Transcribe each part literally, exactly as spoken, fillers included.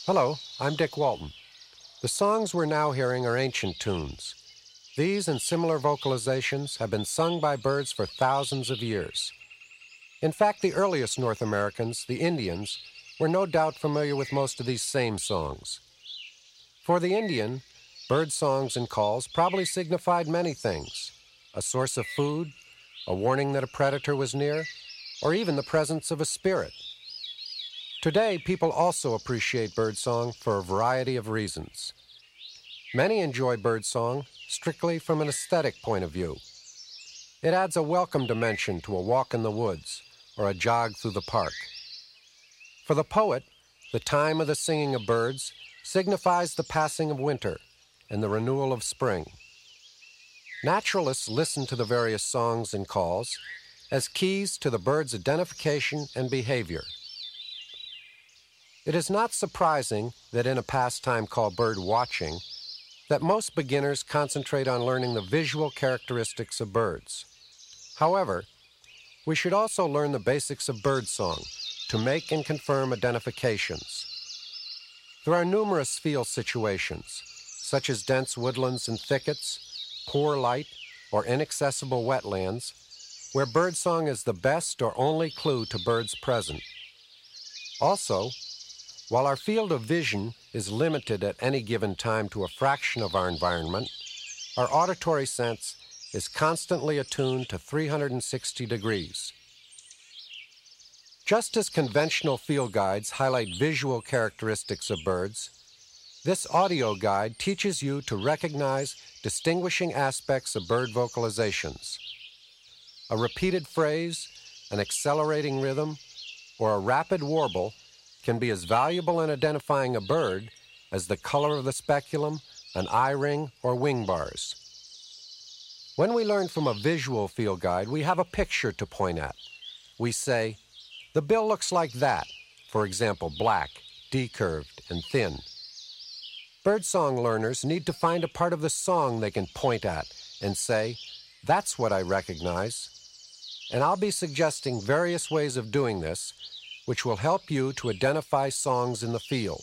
Hello, I'm Dick Walton. The songs we're now hearing are ancient tunes. These and similar vocalizations have been sung by birds for thousands of years. In fact, the earliest North Americans, the Indians, were no doubt familiar with most of these same songs. For the Indian, bird songs and calls probably signified many things: a source of food, a warning that a predator was near, or even the presence of a spirit. Today, people also appreciate birdsong for a variety of reasons. Many enjoy birdsong strictly from an aesthetic point of view. It adds a welcome dimension to a walk in the woods or a jog through the park. For the poet, the time of the singing of birds signifies the passing of winter and the renewal of spring. Naturalists listen to the various songs and calls as keys to the bird's identification and behavior. It is not surprising that in a pastime called bird watching, that most beginners concentrate on learning the visual characteristics of birds. However, we should also learn the basics of birdsong to make and confirm identifications. There are numerous field situations, such as dense woodlands and thickets, poor light, or inaccessible wetlands, where birdsong is the best or only clue to birds present. Also, while our field of vision is limited at any given time to a fraction of our environment, our auditory sense is constantly attuned to three hundred sixty degrees. Just as conventional field guides highlight visual characteristics of birds, this audio guide teaches you to recognize distinguishing aspects of bird vocalizations. A repeated phrase, an accelerating rhythm, or a rapid warble can be as valuable in identifying a bird as the color of the speculum, an eye ring, or wing bars. When we learn from a visual field guide, we have a picture to point at. We say, "The bill looks like that," for example, black, decurved, and thin. Birdsong learners need to find a part of the song they can point at and say, "That's what I recognize." And I'll be suggesting various ways of doing this, which will help you to identify songs in the field.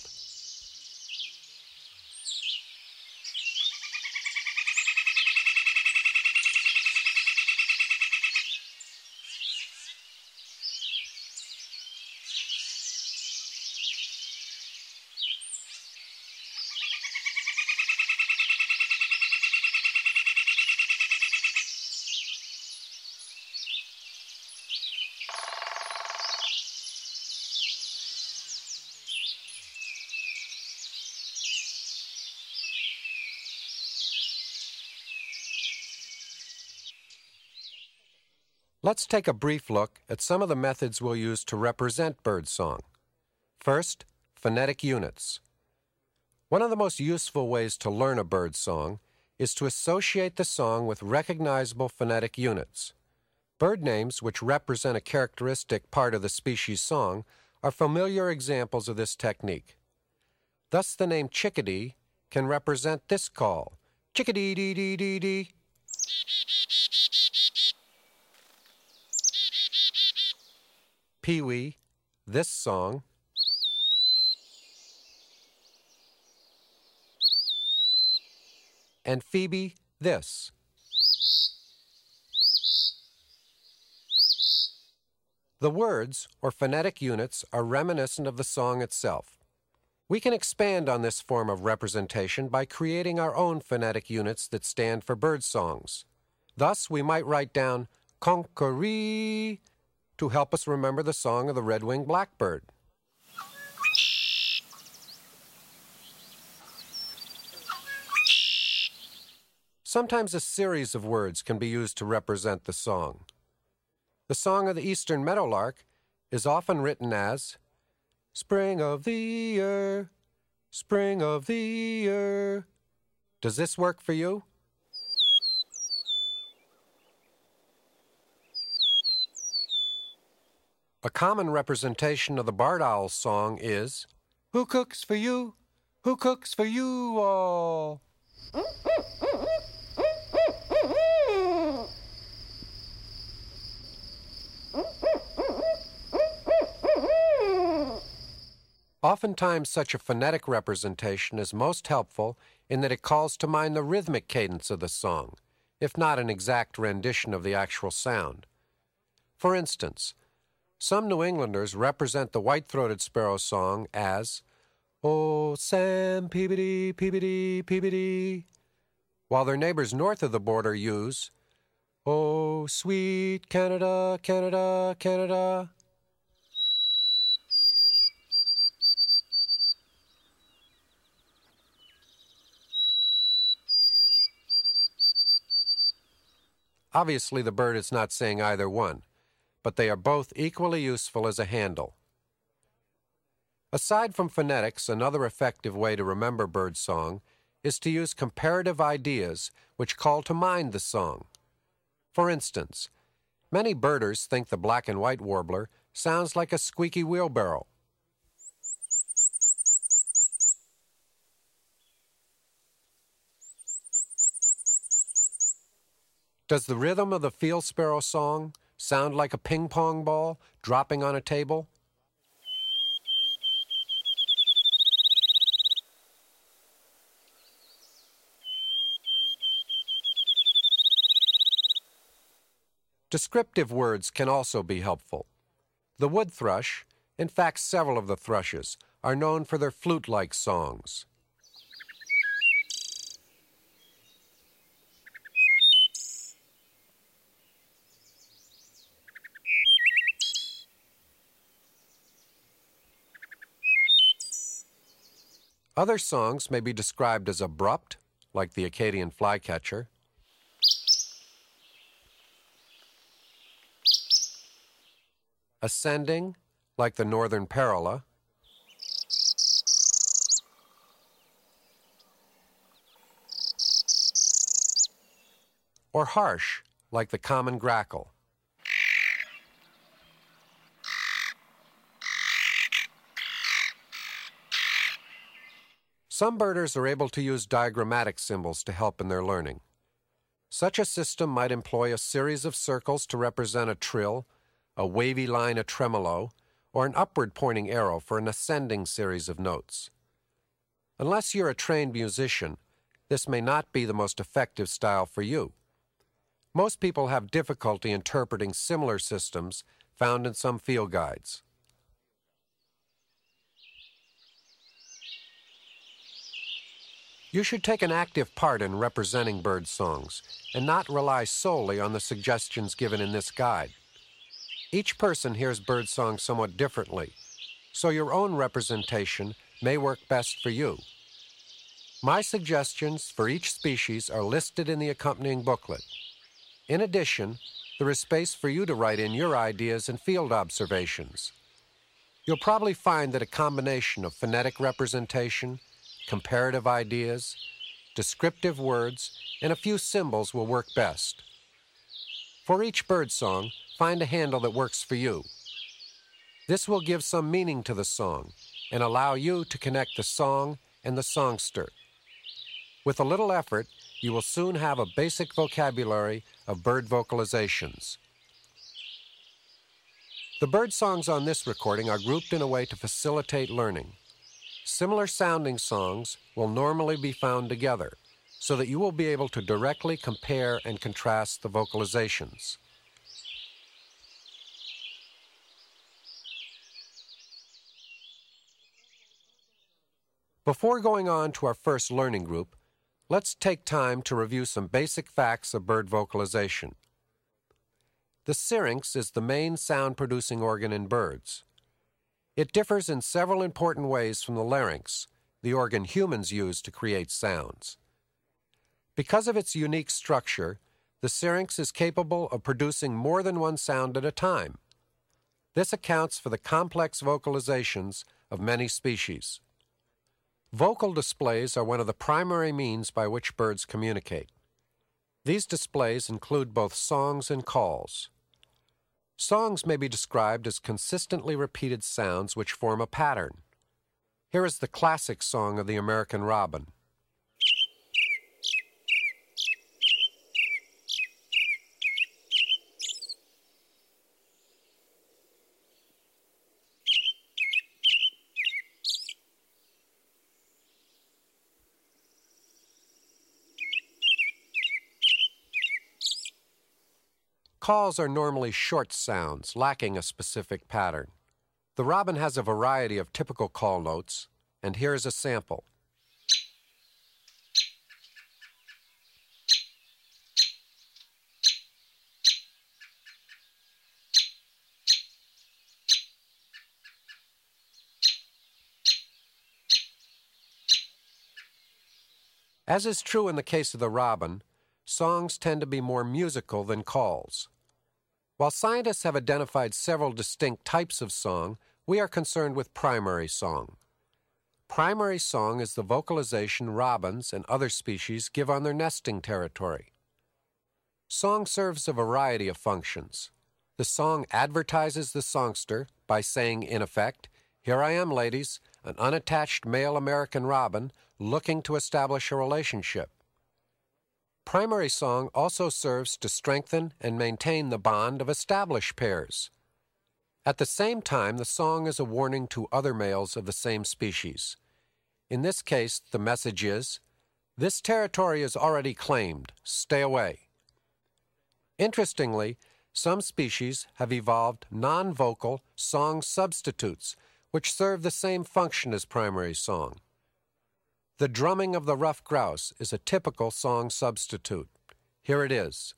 Let's take a brief look at some of the methods we'll use to represent birdsong. First, phonetic units. One of the most useful ways to learn a bird's song is to associate the song with recognizable phonetic units. Bird names which represent a characteristic part of the species song are familiar examples of this technique. Thus, the name chickadee can represent this call, chickadee-dee-dee-dee-dee. Pee-wee, this song. And Phoebe, this. The words, or phonetic units, are reminiscent of the song itself. We can expand on this form of representation by creating our own phonetic units that stand for bird songs. Thus, we might write down conqueree to help us remember the song of the red-winged blackbird. Sometimes a series of words can be used to represent the song. The song of the eastern meadowlark is often written as spring of the year, spring of the year. Does this work for you? A common representation of the barred owl's song is, "Who cooks for you? Who cooks for you all?" Oftentimes, such a phonetic representation is most helpful in that it calls to mind the rhythmic cadence of the song, if not an exact rendition of the actual sound. For instance, some New Englanders represent the white-throated sparrow song as, "Oh, Sam, peebity, peebity, peebity," while their neighbors north of the border use, "Oh, sweet Canada, Canada, Canada." Obviously, the bird is not saying either one, but they are both equally useful as a handle. Aside from phonetics, another effective way to remember birdsong is to use comparative ideas which call to mind the song. For instance, many birders think the black and white warbler sounds like a squeaky wheelbarrow. Does the rhythm of the field sparrow song sound like a ping-pong ball dropping on a table? Descriptive words can also be helpful. The wood thrush, in fact several of the thrushes, are known for their flute-like songs. Other songs may be described as abrupt, like the Acadian flycatcher, ascending, like the northern parula, or harsh, like the common grackle. Some birders are able to use diagrammatic symbols to help in their learning. Such a system might employ a series of circles to represent a trill, a wavy line a tremolo, or an upward-pointing arrow for an ascending series of notes. Unless you're a trained musician, this may not be the most effective style for you. Most people have difficulty interpreting similar systems found in some field guides. You should take an active part in representing bird songs and not rely solely on the suggestions given in this guide. Each person hears bird songs somewhat differently, so your own representation may work best for you. My suggestions for each species are listed in the accompanying booklet. In addition, there is space for you to write in your ideas and field observations. You'll probably find that a combination of phonetic representation, comparative ideas, descriptive words, and a few symbols will work best. For each birdsong, find a handle that works for you. This will give some meaning to the song and allow you to connect the song and the songster. With a little effort, you will soon have a basic vocabulary of bird vocalizations. The bird songs on this recording are grouped in a way to facilitate learning. Similar sounding songs will normally be found together, so that you will be able to directly compare and contrast the vocalizations. Before going on to our first learning group, let's take time to review some basic facts of bird vocalization. The syrinx is the main sound-producing organ in birds. It differs in several important ways from the larynx, the organ humans use to create sounds. Because of its unique structure, the syrinx is capable of producing more than one sound at a time. This accounts for the complex vocalizations of many species. Vocal displays are one of the primary means by which birds communicate. These displays include both songs and calls. Songs may be described as consistently repeated sounds which form a pattern. Here is the classic song of the American robin. Calls are normally short sounds, lacking a specific pattern. The robin has a variety of typical call notes, and here's a sample. As is true in the case of the robin, songs tend to be more musical than calls. While scientists have identified several distinct types of song, we are concerned with primary song. Primary song is the vocalization robins and other species give on their nesting territory. Song serves a variety of functions. The song advertises the songster by saying, in effect, "Here I am, ladies, an unattached male American robin looking to establish a relationship." Primary song also serves to strengthen and maintain the bond of established pairs. At the same time, the song is a warning to other males of the same species. In this case, the message is, "This territory is already claimed. Stay away." Interestingly, some species have evolved non-vocal song substitutes, which serve the same function as primary song. The drumming of the ruffed grouse is a typical song substitute. Here it is.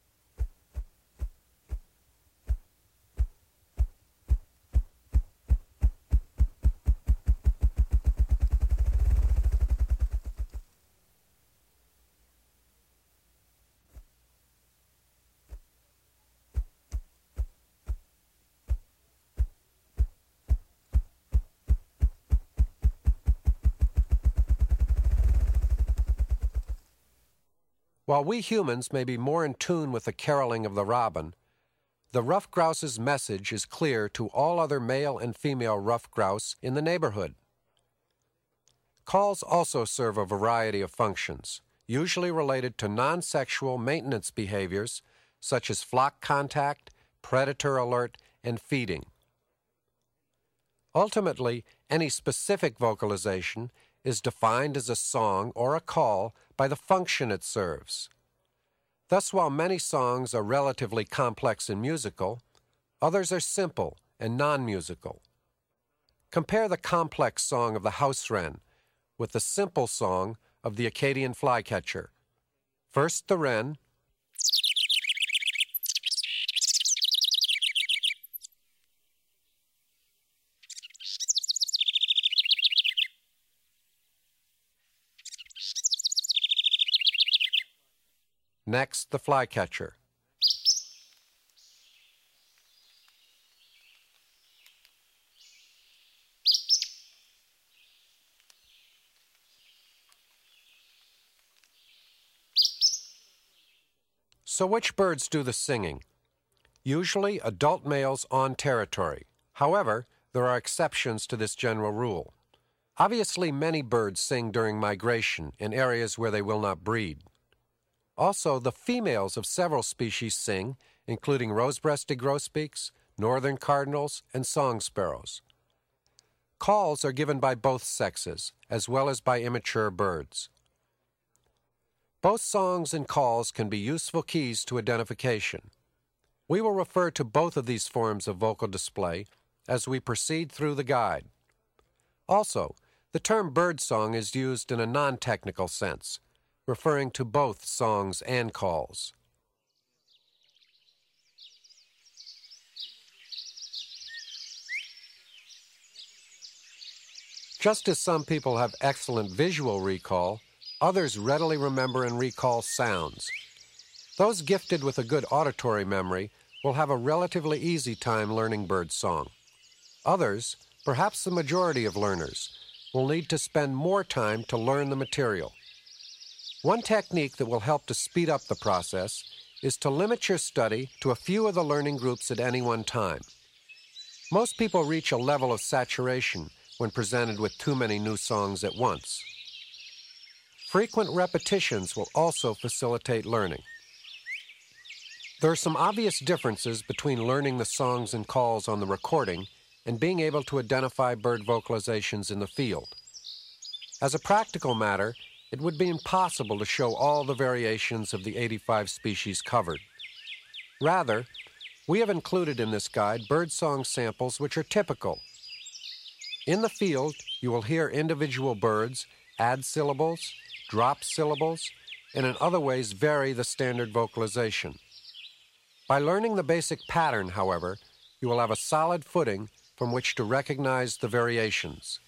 While we humans may be more in tune with the caroling of the robin, the ruffed grouse's message is clear to all other male and female ruffed grouse in the neighborhood. Calls also serve a variety of functions, usually related to non-sexual maintenance behaviors such as flock contact, predator alert, and feeding. Ultimately, any specific vocalization is defined as a song or a call by the function it serves. Thus, while many songs are relatively complex and musical, others are simple and non-musical. Compare the complex song of the house wren with the simple song of the Acadian flycatcher. First the wren, next the flycatcher. So which birds do the singing? Usually adult males on territory. However, there are exceptions to this general rule. Obviously, many birds sing during migration in areas where they will not breed. Also, the females of several species sing, including rose-breasted grosbeaks, northern cardinals, and song sparrows. Calls are given by both sexes, as well as by immature birds. Both songs and calls can be useful keys to identification. We will refer to both of these forms of vocal display as we proceed through the guide. Also, the term birdsong is used in a non-technical sense, referring to both songs and calls. Just as some people have excellent visual recall, others readily remember and recall sounds. Those gifted with a good auditory memory will have a relatively easy time learning birdsong. Others, perhaps the majority of learners, will need to spend more time to learn the material. One technique that will help to speed up the process is to limit your study to a few of the learning groups at any one time. Most people reach a level of saturation when presented with too many new songs at once. Frequent repetitions will also facilitate learning. There are some obvious differences between learning the songs and calls on the recording and being able to identify bird vocalizations in the field. As a practical matter, it would be impossible to show all the variations of the eighty-five species covered. Rather, we have included in this guide birdsong samples which are typical. In the field, you will hear individual birds add syllables, drop syllables, and in other ways vary the standard vocalization. By learning the basic pattern, however, you will have a solid footing from which to recognize the variations.